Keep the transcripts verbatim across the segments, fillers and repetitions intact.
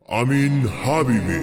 امین حبیبی.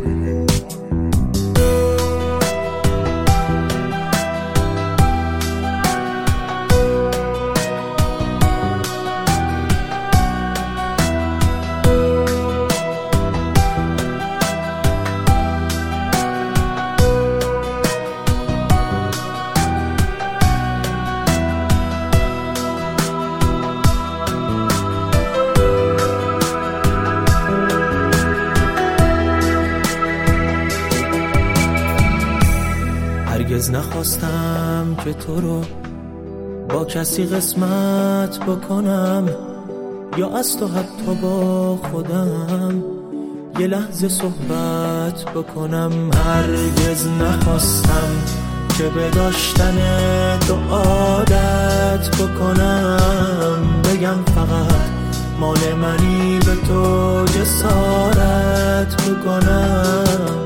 هرگز نخواستم که تو رو با کسی قسمت بکنم، یا از تو حتی با خودم یه لحظه صحبت بکنم. هرگز نخواستم که به داشتن تو عادت بکنم، بگم فقط مال منی به تو جسارت بکنم.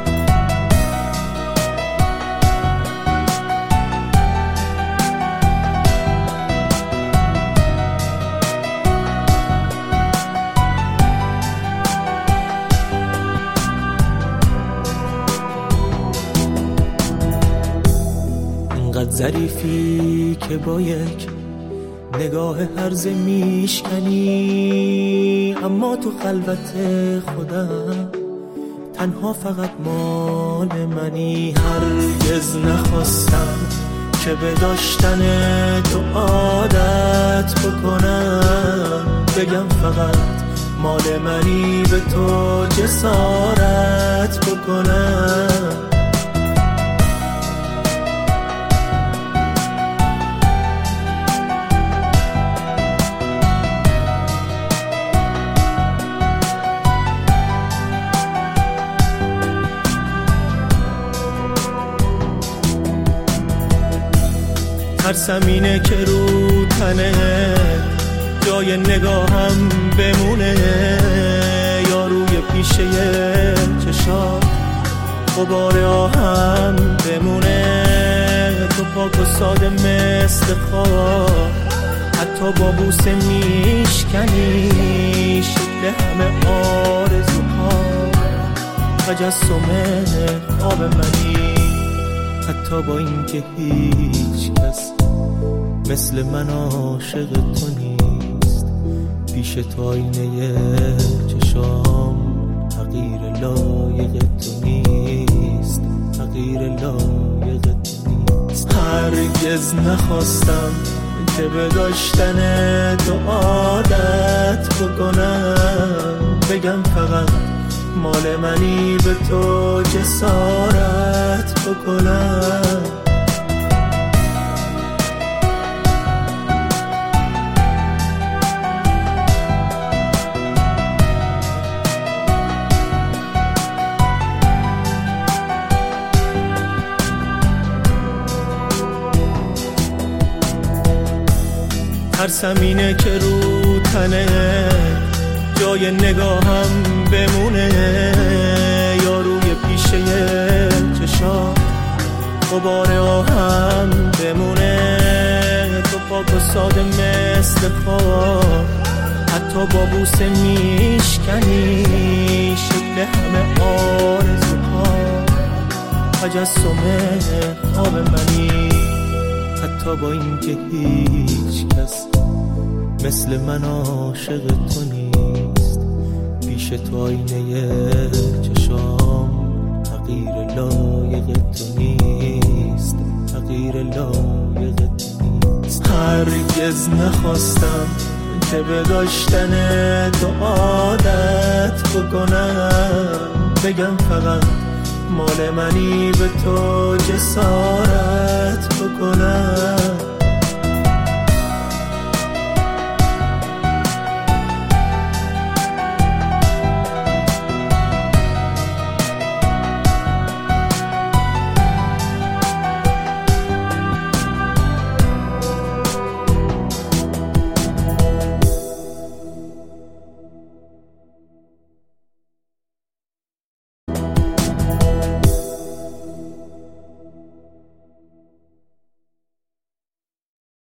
انقدر ظریفی که با یک نگاه هرزه میشکنی، اما تو خلوت خودم تنها فقط مال منی. هرگز نخواستم که به داشتن تو عادت بکنم، بگم فقط مال منی به تو جسارت بکنم. ترسم اینه که رو تنه جای نگاهم بمونه، یا روی پیشه چشات غبار آهم بمونه. تو پاک و ساده مثل خواب، حتی با بوسه میشکنی شکل همه آرزوها، تجسم خواب منی. حتی با اینکه هیچ کس مثل من عاشق تو نیست، پیش تو آینه چشام تغییر لایق تو نیست، تغییر لایق تو نیست. هرگز نخواستم که به داشتن تو عادت بکنم، بگم فقط مال منی به تو جسارت بکنم. ترسم اینه که رو تنه جای نگاهم بمونه، یا روی پیشه چشات غبار آهم بمونه. تو پاک و ساده مثل خواب، حتی با بوسه میشکنی شکل همه آرزوها، تجسم خواب منی. حتی با اینکه هیچ کس مثل من عاشق تو نیست، پیش تو آینه چشام تغییر لایق تو نیست، تغییر لایق تو نیست. هرگز نخواستم که به داشتن تو عادت بکنم، بگم فقط مال منی به تو جسارت بکنم.